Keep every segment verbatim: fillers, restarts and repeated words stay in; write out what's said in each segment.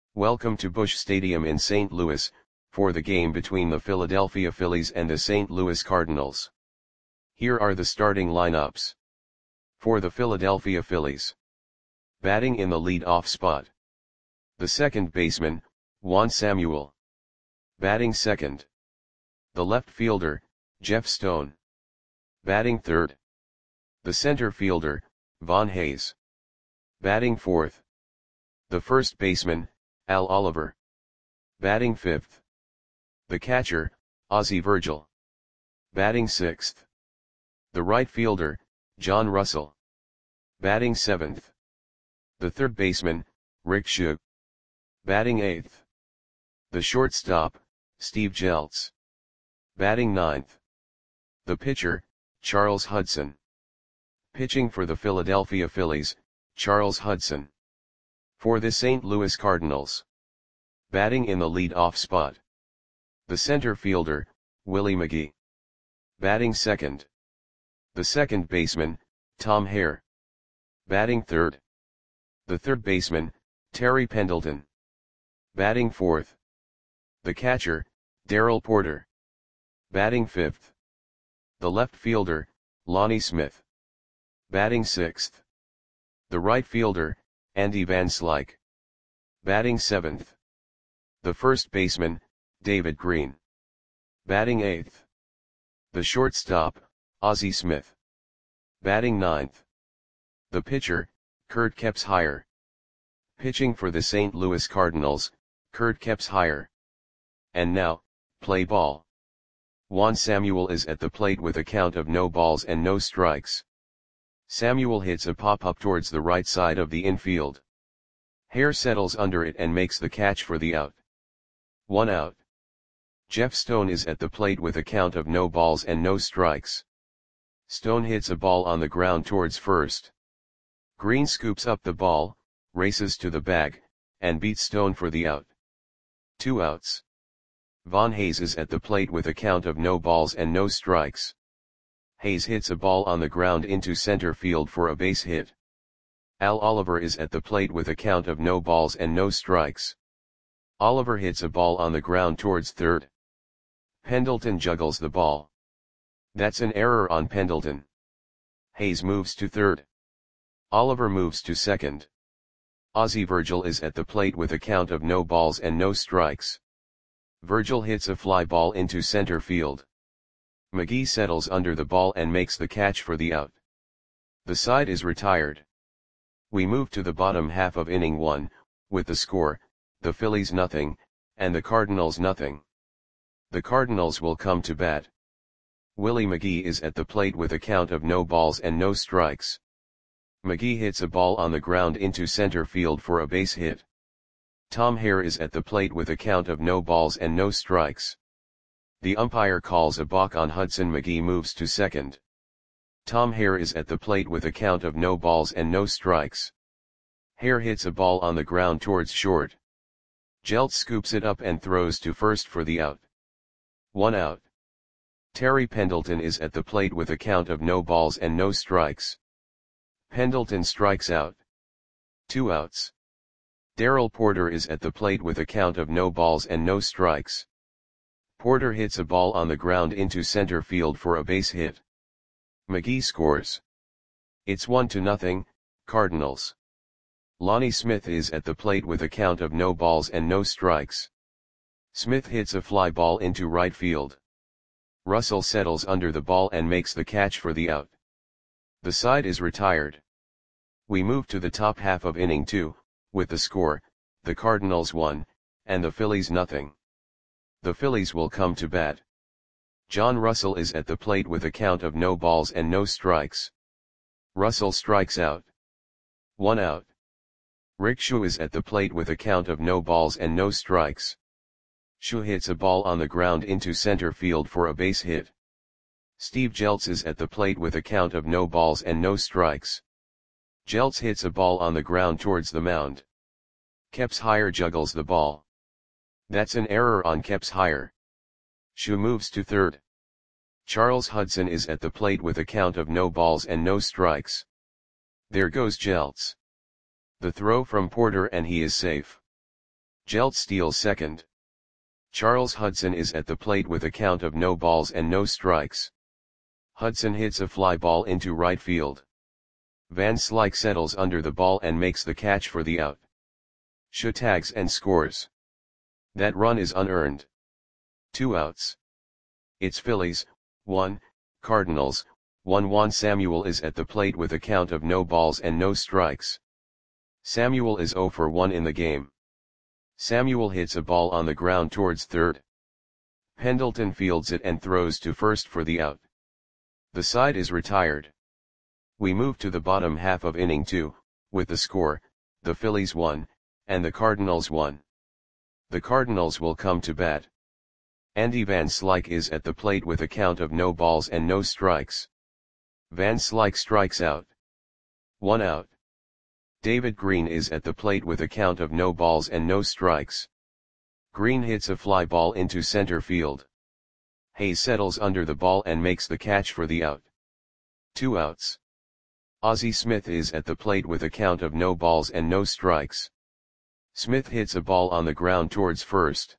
Welcome to Busch Stadium in Saint Louis, for the game between the Philadelphia Phillies and the Saint Louis Cardinals. Here are the starting lineups. For the Philadelphia Phillies. Batting in the lead-off spot. The second baseman, Juan Samuel. Batting second. The left fielder, Jeff Stone. Batting third. The center fielder, Von Hayes. Batting fourth. The first baseman, Al Oliver. Batting fifth. The catcher, Ozzie Virgil. Batting sixth. The right fielder, John Russell. Batting seventh. The third baseman, Rick Schuh. Batting eighth. The shortstop, Steve Jeltz. Batting ninth. The pitcher, Charles Hudson. Pitching for the Philadelphia Phillies, Charles Hudson. For the Saint Louis Cardinals. Batting in the lead-off spot. The center fielder, Willie McGee. Batting second. The second baseman, Tom Hare. Batting third. The third baseman, Terry Pendleton. Batting fourth. The catcher, Darrell Porter. Batting fifth. The left fielder, Lonnie Smith. Batting sixth. The right fielder, Andy Van Slyke. Batting seventh. The first baseman, David Green. Batting eighth. The shortstop, Ozzie Smith. Batting ninth. The pitcher, Kurt Kepsheyer. Pitching for the Saint Louis Cardinals, Kurt Kepsheyer. And now, play ball. Juan Samuel is at the plate with a count of no balls and no strikes. Samuel hits a pop-up towards the right side of the infield. Hare settles under it and makes the catch for the out. One out. Jeff Stone is at the plate with a count of no balls and no strikes. Stone hits a ball on the ground towards first. Green scoops up the ball, races to the bag, and beats Stone for the out. Two outs. Von Hayes is at the plate with a count of no balls and no strikes. Hayes hits a ball on the ground into center field for a base hit. Al Oliver is at the plate with a count of no balls and no strikes. Oliver hits a ball on the ground towards third. Pendleton juggles the ball. That's an error on Pendleton. Hayes moves to third. Oliver moves to second. Ozzie Virgil is at the plate with a count of no balls and no strikes. Virgil hits a fly ball into center field. McGee settles under the ball and makes the catch for the out. The side is retired. We move to the bottom half of inning one, with the score, the Phillies nothing, and the Cardinals nothing. The Cardinals will come to bat. Willie McGee is at the plate with a count of no balls and no strikes. McGee hits a ball on the ground into center field for a base hit. Tom Hare is at the plate with a count of no balls and no strikes. The umpire calls a balk on Hudson. McGee moves to second. Tom Hare is at the plate with a count of no balls and no strikes. Hare hits a ball on the ground towards short. Jeltz scoops it up and throws to first for the out. One out. Terry Pendleton is at the plate with a count of no balls and no strikes. Pendleton strikes out. Two outs. Darrell Porter is at the plate with a count of no balls and no strikes. Porter hits a ball on the ground into center field for a base hit. McGee scores. It's one to nothing, Cardinals. Lonnie Smith is at the plate with a count of no balls and no strikes. Smith hits a fly ball into right field. Russell settles under the ball and makes the catch for the out. The side is retired. We move to the top half of inning two, with the score, the Cardinals one, and the Phillies nothing. The Phillies will come to bat. John Russell is at the plate with a count of no balls and no strikes. Russell strikes out. One out. Rick Schuh is at the plate with a count of no balls and no strikes. Schuh hits a ball on the ground into center field for a base hit. Steve Jeltz is at the plate with a count of no balls and no strikes. Jeltz hits a ball on the ground towards the mound. Kepsheyer juggles the ball. That's an error on Kepsheyer. Schuh moves to third. Charles Hudson is at the plate with a count of no balls and no strikes. There goes Jeltz. The throw from Porter and he is safe. Gelt steals second. Charles Hudson is at the plate with a count of no balls and no strikes. Hudson hits a fly ball into right field. Van Slyke settles under the ball and makes the catch for the out. Shaw tags and scores. That run is unearned. Two outs. It's Phillies, one, Cardinals, one. Juan Samuel is at the plate with a count of no balls and no strikes. Samuel is oh for one in the game. Samuel hits a ball on the ground towards third. Pendleton fields it and throws to first for the out. The side is retired. We move to the bottom half of inning two, with the score, the Phillies one, and the Cardinals one. The Cardinals will come to bat. Andy Van Slyke is at the plate with a count of no balls and no strikes. Van Slyke strikes out. One out. David Green is at the plate with a count of no balls and no strikes. Green hits a fly ball into center field. Hayes settles under the ball and makes the catch for the out. Two outs. Ozzie Smith is at the plate with a count of no balls and no strikes. Smith hits a ball on the ground towards first.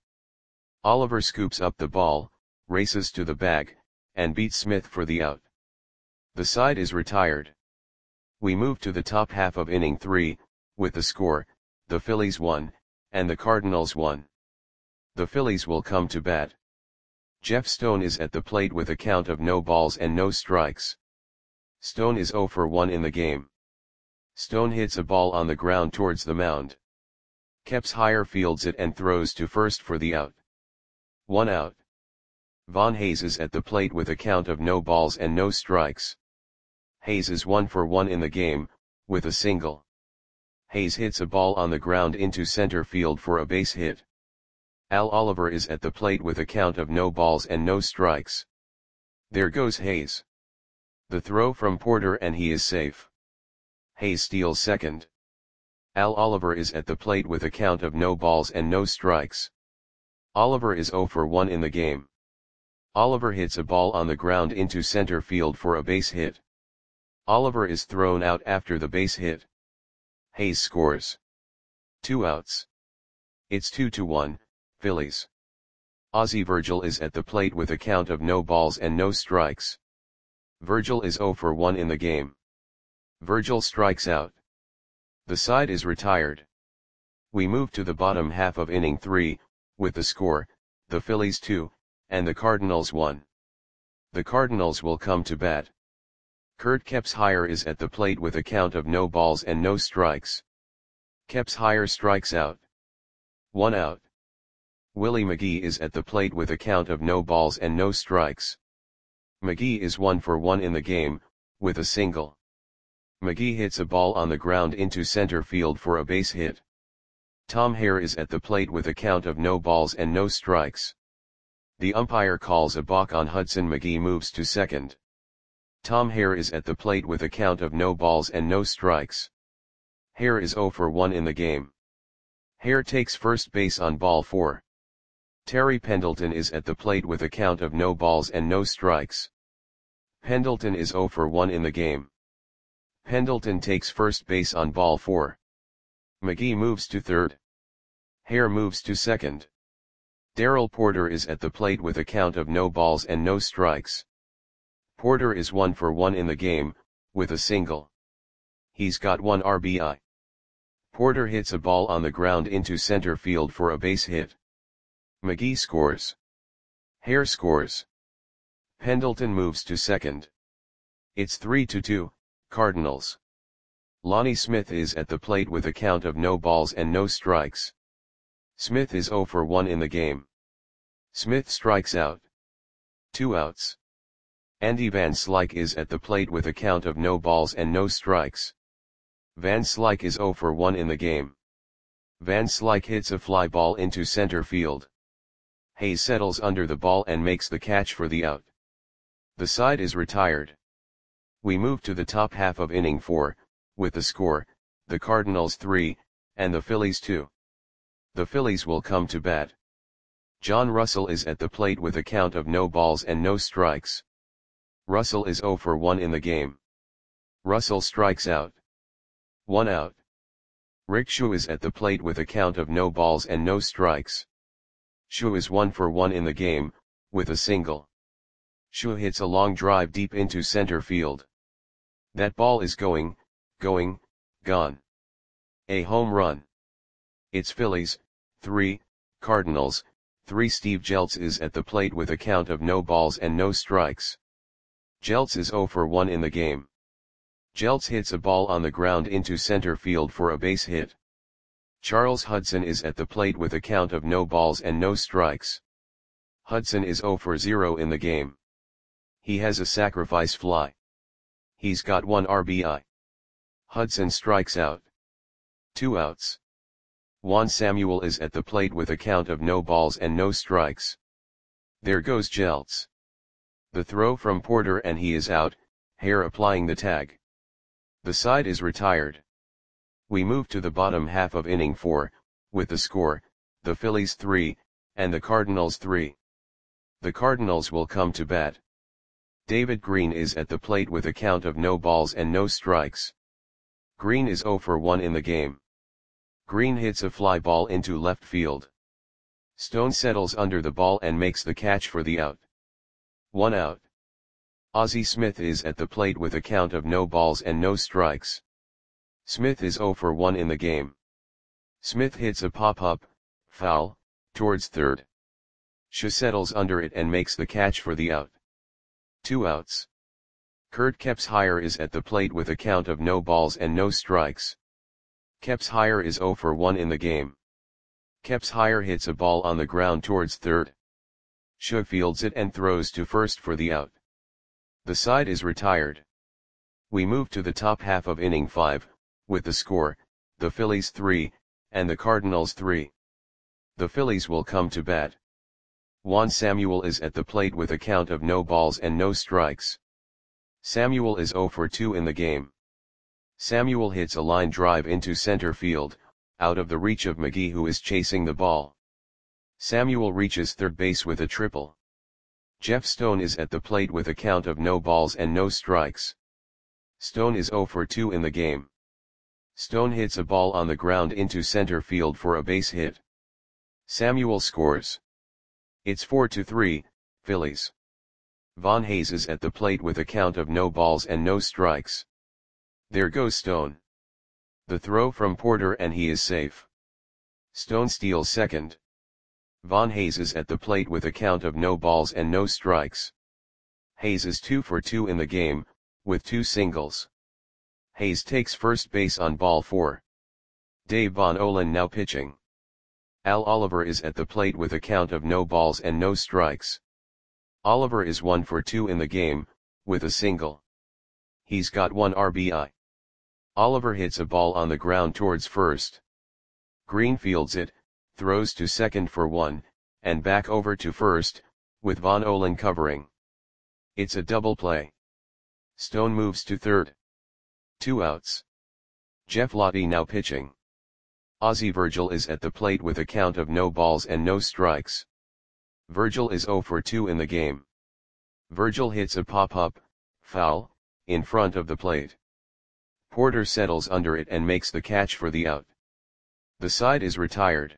Oliver scoops up the ball, races to the bag, and beats Smith for the out. The side is retired. We move to the top half of inning three, with the score, the Phillies one, and the Cardinals one. The Phillies will come to bat. Jeff Stone is at the plate with a count of no balls and no strikes. Stone is oh for one in the game. Stone hits a ball on the ground towards the mound. Kepps Hire fields it and throws to first for the out. One out. Von Hayes is at the plate with a count of no balls and no strikes. Hayes is one for one in the game, with a single. Hayes hits a ball on the ground into center field for a base hit. Al Oliver is at the plate with a count of no balls and no strikes. There goes Hayes. The throw from Porter and he is safe. Hayes steals second. Al Oliver is at the plate with a count of no balls and no strikes. Oliver is oh for one in the game. Oliver hits a ball on the ground into center field for a base hit. Oliver is thrown out after the base hit. Hayes scores. Two outs. It's two to one, Phillies. Ozzie Virgil is at the plate with a count of no balls and no strikes. Virgil is oh for one in the game. Virgil strikes out. The side is retired. We move to the bottom half of inning three, with the score, the Phillies two, and the Cardinals one. The Cardinals will come to bat. Kurt Kepps Hire is at the plate with a count of no balls and no strikes. Kepps Hire strikes out. One out. Willie McGee is at the plate with a count of no balls and no strikes. McGee is one for one in the game, with a single. McGee hits a ball on the ground into center field for a base hit. Tom Hare is at the plate with a count of no balls and no strikes. The umpire calls a balk on Hudson. McGee moves to second. Tom Hare is at the plate with a count of no balls and no strikes. Hare is oh for one in the game. Hare takes first base on ball four. Terry Pendleton is at the plate with a count of no balls and no strikes. Pendleton is oh for one in the game. Pendleton takes first base on ball four. McGee moves to third. Hare moves to second. Darrell Porter is at the plate with a count of no balls and no strikes. Porter is one for one in the game, with a single. He's got one R B I. Porter hits a ball on the ground into center field for a base hit. McGee scores. Hare scores. Pendleton moves to second. It's three to two, Cardinals. Lonnie Smith is at the plate with a count of no balls and no strikes. Smith is oh for one in the game. Smith strikes out. Two outs. Andy Van Slyke is at the plate with a count of no balls and no strikes. Van Slyke is oh for one in the game. Van Slyke hits a fly ball into center field. Hayes settles under the ball and makes the catch for the out. The side is retired. We move to the top half of inning four, with the score, the Cardinals three, and the Phillies two. The Phillies will come to bat. John Russell is at the plate with a count of no balls and no strikes. Russell is oh for one in the game. Russell strikes out. One out. Rick Shu is at the plate with a count of no balls and no strikes. Shu is one for one in the game, with a single. Shu hits a long drive deep into center field. That ball is going, going, gone. A home run. It's Phillies, three, Cardinals, three. Steve Jeltz is at the plate with a count of no balls and no strikes. Jeltz is zero for one in the game. Jeltz hits a ball on the ground into center field for a base hit. Charles Hudson is at the plate with a count of no balls and no strikes. Hudson is zero for zero in the game. He has a sacrifice fly. He's got one R B I. Hudson strikes out. Two outs. Juan Samuel is at the plate with a count of no balls and no strikes. There goes Jeltz. The throw from Porter and he is out, Hare applying the tag. The side is retired. We move to the bottom half of inning four, with the score, the Phillies three, and the Cardinals three. The Cardinals will come to bat. David Green is at the plate with a count of no balls and no strikes. Green is zero for one in the game. Green hits a fly ball into left field. Stone settles under the ball and makes the catch for the out. One out. Ozzie Smith is at the plate with a count of no balls and no strikes. Smith is zero for one in the game. Smith hits a pop-up, foul, towards third. Shaw settles under it and makes the catch for the out. Two outs. Kurt Kepshire is at the plate with a count of no balls and no strikes. Kepshire is zero for one in the game. Kepshire hits a ball on the ground towards third. Shaw fields it and throws to first for the out. The side is retired. We move to the top half of inning five, with the score, the Phillies three, and the Cardinals three. The Phillies will come to bat. Juan Samuel is at the plate with a count of no balls and no strikes. Samuel is zero for two in the game. Samuel hits a line drive into center field, out of the reach of McGee who is chasing the ball. Samuel reaches third base with a triple. Jeff Stone is at the plate with a count of no balls and no strikes. Stone is zero for two in the game. Stone hits a ball on the ground into center field for a base hit. Samuel scores. It's four to three, Phillies. Von Hayes is at the plate with a count of no balls and no strikes. There goes Stone. The throw from Porter and he is safe. Stone steals second. Von Hayes is at the plate with a count of no balls and no strikes. Hayes is two for two in the game, with two singles. Hayes takes first base on ball four. Dave Von Olen now pitching. Al Oliver is at the plate with a count of no balls and no strikes. Oliver is one for two in the game, with a single. He's got one R B I. Oliver hits a ball on the ground towards first. Green fields it, throws to second for one, and back over to first, with Von Olen covering. It's a double play. Stone moves to third. Two outs. Jeff Lottie now pitching. Ozzie Virgil is at the plate with a count of no balls and no strikes. Virgil is zero for two in the game. Virgil hits a pop-up, foul, in front of the plate. Porter settles under it and makes the catch for the out. The side is retired.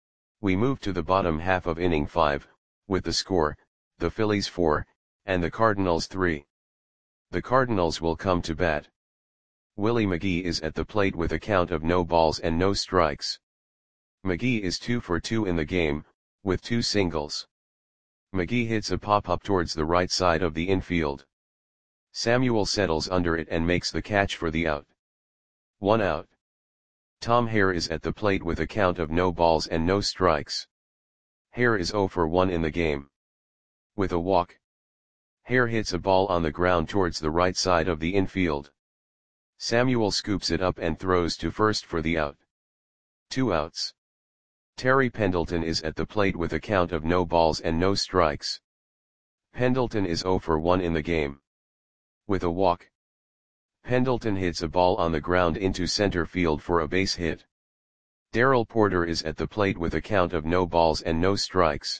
We move to the bottom half of inning five, with the score, the Phillies four, and the Cardinals three. The Cardinals will come to bat. Willie McGee is at the plate with a count of no balls and no strikes. McGee is two for two in the game, with two singles. McGee hits a pop-up towards the right side of the infield. Samuel settles under it and makes the catch for the out. One out. Tom Hare is at the plate with a count of no balls and no strikes. Hare is zero for one in the game. With a walk. Hare hits a ball on the ground towards the right side of the infield. Samuel scoops it up and throws to first for the out. Two outs. Terry Pendleton is at the plate with a count of no balls and no strikes. Pendleton is zero for one in the game. With a walk. Pendleton hits a ball on the ground into center field for a base hit. Darrell Porter is at the plate with a count of no balls and no strikes.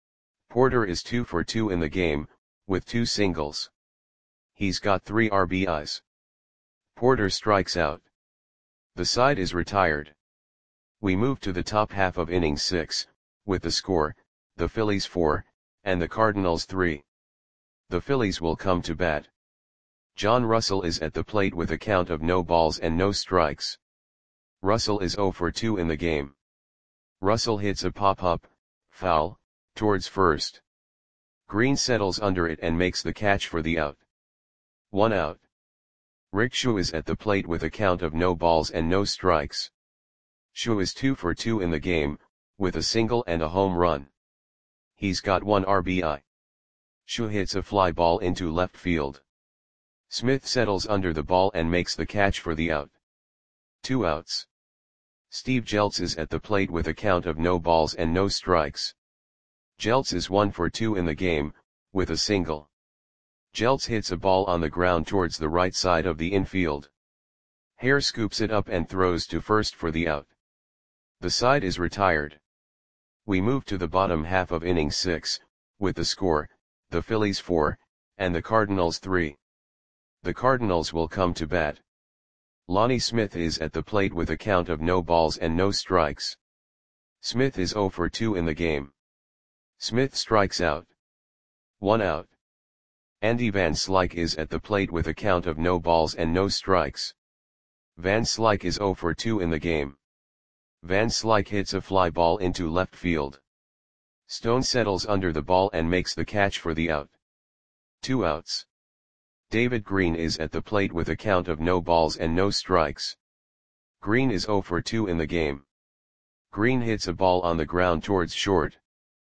Porter is two for two in the game, with two singles. He's got three R B Is. Porter strikes out. The side is retired. We move to the top half of inning six, with the score, the Phillies four, and the Cardinals three. The Phillies will come to bat. John Russell is at the plate with a count of no balls and no strikes. Russell is oh for two in the game. Russell hits a pop-up, foul, towards first. Green settles under it and makes the catch for the out. One out. Rick Shu is at the plate with a count of no balls and no strikes. Shu is two for two in the game, with a single and a home run. He's got one R B I. Shu hits a fly ball into left field. Smith settles under the ball and makes the catch for the out. Two outs. Steve Jeltz is at the plate with a count of no balls and no strikes. Jeltz is one for two in the game, with a single. Jeltz hits a ball on the ground towards the right side of the infield. Hare scoops it up and throws to first for the out. The side is retired. We move to the bottom half of inning six, with the score, the Phillies four, and the Cardinals three. The Cardinals will come to bat. Lonnie Smith is at the plate with a count of no balls and no strikes. Smith is oh for two in the game. Smith strikes out. One out. Andy Van Slyke is at the plate with a count of no balls and no strikes. Van Slyke is oh for two in the game. Van Slyke hits a fly ball into left field. Stone settles under the ball and makes the catch for the out. Two outs. David Green is at the plate with a count of no balls and no strikes. Green is oh for two in the game. Green hits a ball on the ground towards short.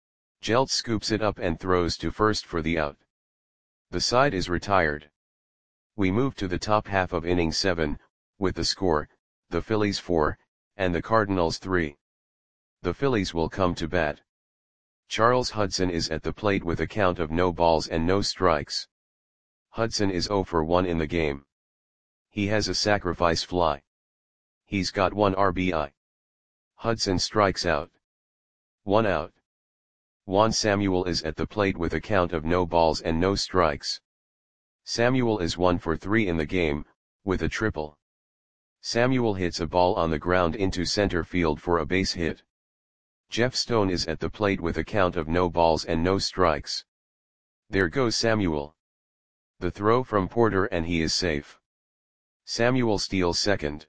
Jeltz scoops it up and throws to first for the out. The side is retired. We move to the top half of inning seven, with the score, the Phillies four, and the Cardinals three. The Phillies will come to bat. Charles Hudson is at the plate with a count of no balls and no strikes. Hudson is oh for one in the game. He has a sacrifice fly. He's got one R B I. Hudson strikes out. One out. Juan Samuel is at the plate with a count of no balls and no strikes. Samuel is one for three in the game, with a triple. Samuel hits a ball on the ground into center field for a base hit. Jeff Stone is at the plate with a count of no balls and no strikes. There goes Samuel. The throw from Porter and he is safe. Samuel steals second.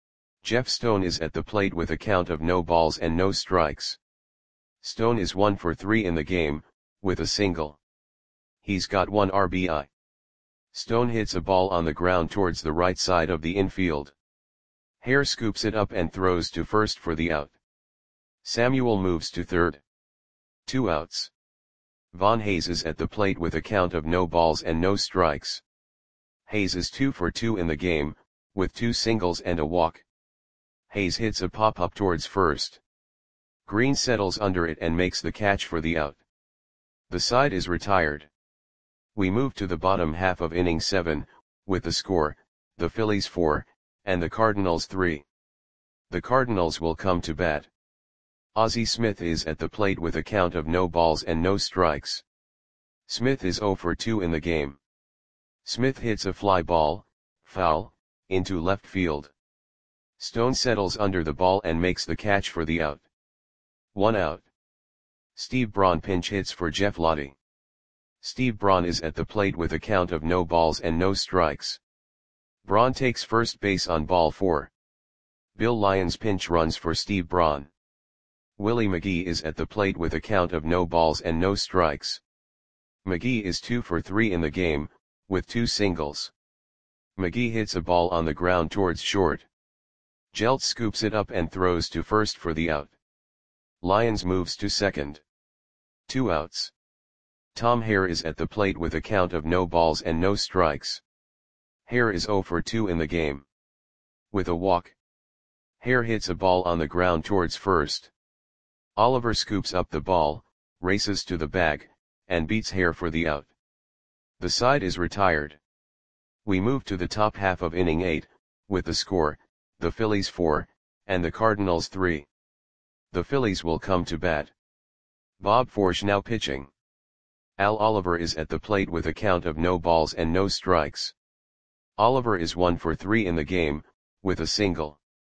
Jeff Stone is at the plate with a count of no balls and no strikes. Stone is one for three in the game, with a single. He's got one R B I. Stone hits a ball on the ground towards the right side of the infield. Hare scoops it up and throws to first for the out. Samuel moves to third. Two outs. Von Hayes is at the plate with a count of no balls and no strikes. Hayes is two for two in the game, with two singles and a walk. Hayes hits a pop-up towards first. Green settles under it and makes the catch for the out. The side is retired. We move to the bottom half of inning seven, with the score, the Phillies four, and the Cardinals three. The Cardinals will come to bat. Ozzie Smith is at the plate with a count of no balls and no strikes. Smith is oh for two in the game. Smith hits a fly ball, foul, into left field. Stone settles under the ball and makes the catch for the out. One out. Steve Braun pinch hits for Jeff Lottie. Steve Braun is at the plate with a count of no balls and no strikes. Braun takes first base on ball four. Bill Lyons pinch runs for Steve Braun. Willie McGee is at the plate with a count of no balls and no strikes. McGee is two for three in the game, with two singles. McGee hits a ball on the ground towards short. Jeltz scoops it up and throws to first for the out. Lyons moves to second. Two outs. Tom Hare is at the plate with a count of no balls and no strikes. Hare is oh for two in the game. With a walk. Hare hits a ball on the ground towards first. Oliver scoops up the ball, races to the bag, and beats Hare for the out. The side is retired. We move to the top half of inning eight, with the score, the Phillies four, and the Cardinals three. The Phillies will come to bat. Bob Forsch now pitching. Al Oliver is at the plate with a count of no balls and no strikes. Oliver is one for three in the game, with a single.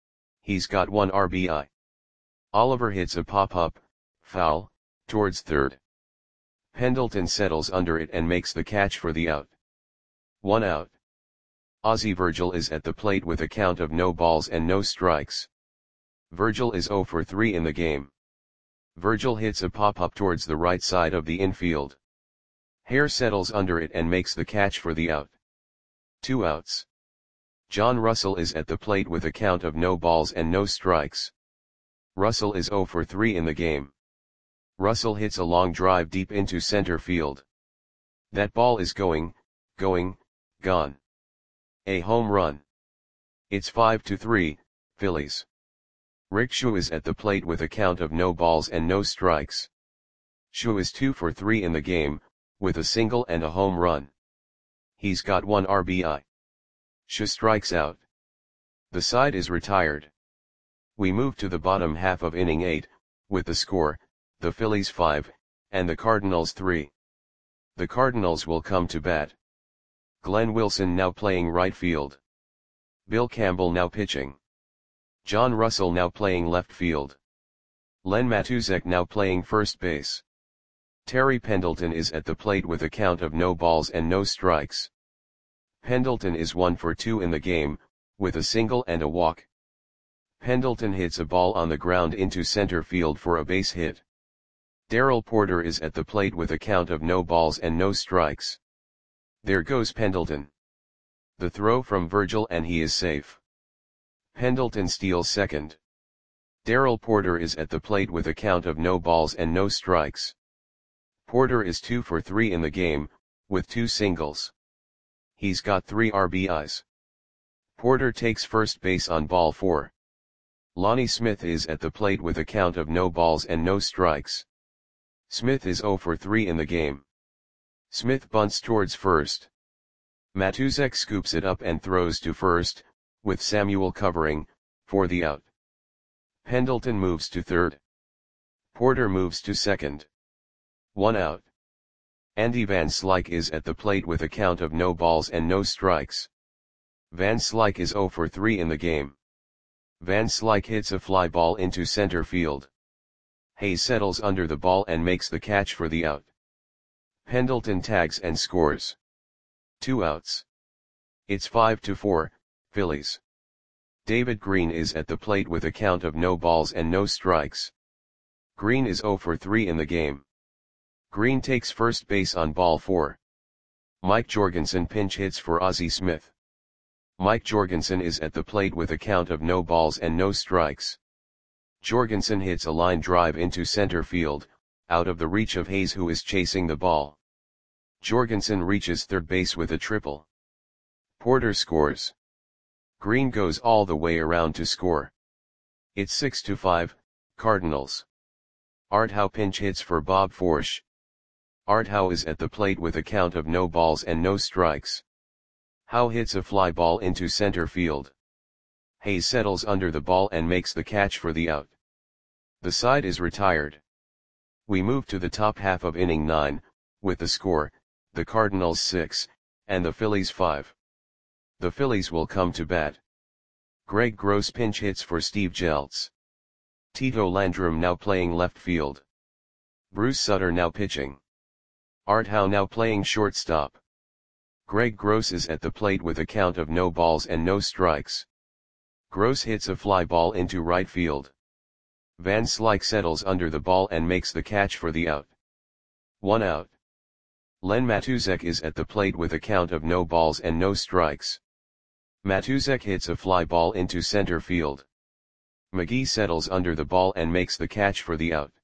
He's got one R B I. Oliver hits a pop-up, foul, towards third. Pendleton settles under it and makes the catch for the out. One out. Ozzie Virgil is at the plate with a count of no balls and no strikes. Virgil is zero for three in the game. Virgil hits a pop-up towards the right side of the infield. Hare settles under it and makes the catch for the out. Two outs. John Russell is at the plate with a count of no balls and no strikes. Russell is zero for three in the game. Russell hits a long drive deep into center field. That ball is going, going, gone. A home run. It's five to three, Phillies. Rick Schu is at the plate with a count of no balls and no strikes. Schu is two for three in the game, with a single and a home run. He's got one R B I. Schu strikes out. The side is retired. We move to the bottom half of inning eight, with the score, the Phillies five, and the Cardinals three. The Cardinals will come to bat. Glenn Wilson now playing right field. Bill Campbell now pitching. John Russell now playing left field. Len Matusek now playing first base. Terry Pendleton is at the plate with a count of no balls and no strikes. Pendleton is one for two in the game, with a single and a walk. Pendleton hits a ball on the ground into center field for a base hit. Darrell Porter is at the plate with a count of no balls and no strikes. There goes Pendleton. The throw from Virgil and he is safe. Pendleton steals second. Darrell Porter is at the plate with a count of no balls and no strikes. Porter is two for three in the game, with two singles. He's got three R B Is. Porter takes first base on ball four. Lonnie Smith is at the plate with a count of no balls and no strikes. Smith is zero for three in the game. Smith bunts towards first. Matusek scoops it up and throws to first, with Samuel covering, for the out. Pendleton moves to third. Porter moves to second. One out. Andy Van Slyke is at the plate with a count of no balls and no strikes. Van Slyke is zero for three in the game. Van Slyke hits a fly ball into center field. Hayes settles under the ball and makes the catch for the out. Pendleton tags and scores. Two outs. It's five to four, Phillies. David Green is at the plate with a count of no balls and no strikes. Green is zero for three in the game. Green takes first base on ball four. Mike Jorgensen pinch hits for Ozzie Smith. Mike Jorgensen is at the plate with a count of no balls and no strikes. Jorgensen hits a line drive into center field, out of the reach of Hayes who is chasing the ball. Jorgensen reaches third base with a triple. Porter scores. Green goes all the way around to score. It's six to five, Cardinals. Art Howe pinch hits for Bob Forsch. Art Howe is at the plate with a count of no balls and no strikes. Howe hits a fly ball into center field. Hayes settles under the ball and makes the catch for the out. The side is retired. We move to the top half of inning nine, with the score, the Cardinals six, and the Phillies five. The Phillies will come to bat. Greg Gross pinch hits for Steve Jeltz. Tito Landrum now playing left field. Bruce Sutter now pitching. Art Howe now playing shortstop. Greg Gross is at the plate with a count of no balls and no strikes. Gross hits a fly ball into right field. Van Slyke settles under the ball and makes the catch for the out. One out. Len Matusek is at the plate with a count of no balls and no strikes. Matusek hits a fly ball into center field. McGee settles under the ball and makes the catch for the out.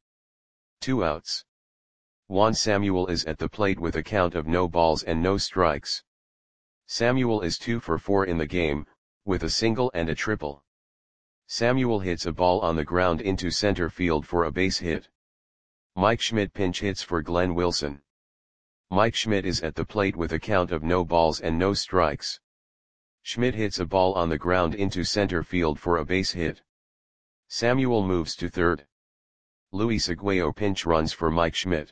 Two outs. Juan Samuel is at the plate with a count of no balls and no strikes. Samuel is two for four in the game, with a single and a triple. Samuel hits a ball on the ground into center field for a base hit. Mike Schmidt pinch hits for Glenn Wilson. Mike Schmidt is at the plate with a count of no balls and no strikes. Schmidt hits a ball on the ground into center field for a base hit. Samuel moves to third. Luis Aguayo pinch runs for Mike Schmidt.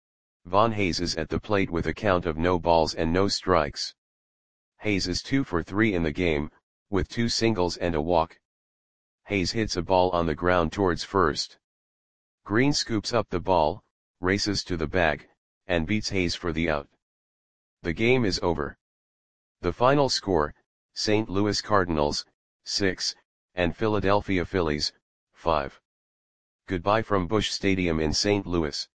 Von Hayes is at the plate with a count of no balls and no strikes. Hayes is two for three in the game, with two singles and a walk. Hayes hits a ball on the ground towards first. Green scoops up the ball, races to the bag, and beats Hayes for the out. The game is over. The final score, Saint Louis Cardinals, six, and Philadelphia Phillies, five. Goodbye from Busch Stadium in Saint Louis.